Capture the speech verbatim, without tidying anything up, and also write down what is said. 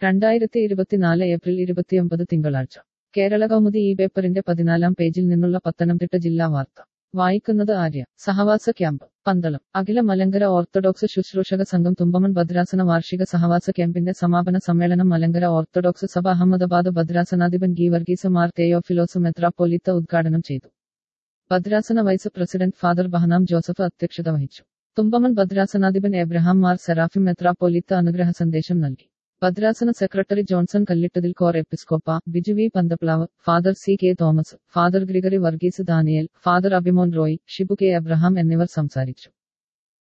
രണ്ടായിരത്തി ഇരുപത്തിനാല് ഏപ്രിൽ ഇരുപത്തിയൊമ്പത് തിങ്കളാഴ്ച കേരള കൗമുദി ഈ പേപ്പറിന്റെ പതിനാലാം പേജിൽ നിന്നുള്ള പത്തനംതിട്ട ജില്ലാ വാർത്ത വായിക്കുന്നത് ആര്യ. സഹവാസ ക്യാമ്പ് പന്തളം. അഖില മലങ്കര ഓർത്തഡോക്സ് ശുശ്രൂഷക സംഘം തുമ്പമൺ ഭദ്രാസന വാർഷിക സഹവാസ ക്യാമ്പിന്റെ സമാപന സമ്മേളനം മലങ്കര ഓർത്തഡോക്സ് സഭ അഹമ്മദാബാദ് ഭദ്രാസനാധിപൻ ഗീവർഗീസ് മാർ തെയോഫിലോസ് മെത്രാപ്പോലീത്ത ഉദ്ഘാടനം ചെയ്തു. ഭദ്രാസന vice president father Behnam Joseph അധ്യക്ഷത വഹിച്ചു. തുമ്പമൺ ഭദ്രാസനാധിപൻ എബ്രഹാം മാർ സെറാഫിം മെത്രാപ്പോലീത്ത അനുഗ്രഹ സന്ദേശം നൽകി. ഭദ്രാസന secretary Johnson Kallittathil Cor Episcopa, Biju V Panthaplavu, father C K Thomas, father Gregory Varghese Daniel, father Abhimon Roy, Shibu K Abraham എന്നിവർ സംസാരിച്ചു.